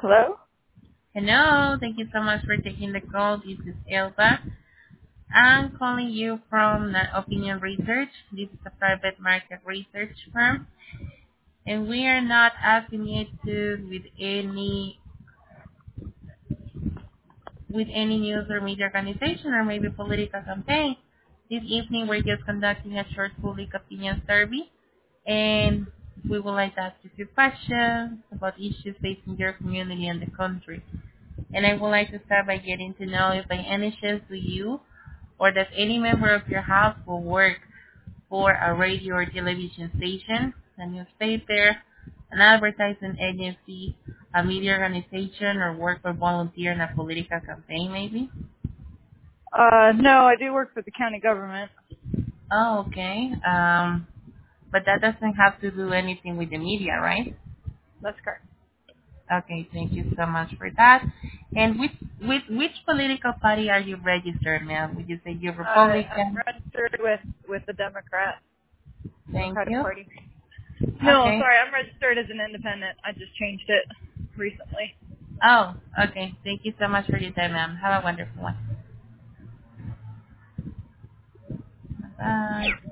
Hello? Hello. Thank you so much for taking the call. This is Elba. I'm calling you from the Opinion Research. This is a private market research firm, and we are not affiliated with any news or media organization or maybe political campaign. This evening, we're just conducting a short public opinion survey, and we would like to ask you a few questions about issues facing your community and the country. And I would like to start by getting to know if by any chance do you or does any member of your household work for a radio or television station, a newspaper, an advertising agency, a media organization, or work or volunteer in a political campaign maybe? No, I do work for the county government. Oh, okay. But that doesn't have to do anything with the media, right? That's correct. Okay, thank you so much for that. And which political party are you registered, ma'am? Would you say you're I'm Republican? registered with the Thank Democratic you. Party. No, Okay. sorry, I'm registered as an independent. I just changed it recently. Oh, okay. Thank you so much for your time, ma'am. Have a wonderful one. Bye.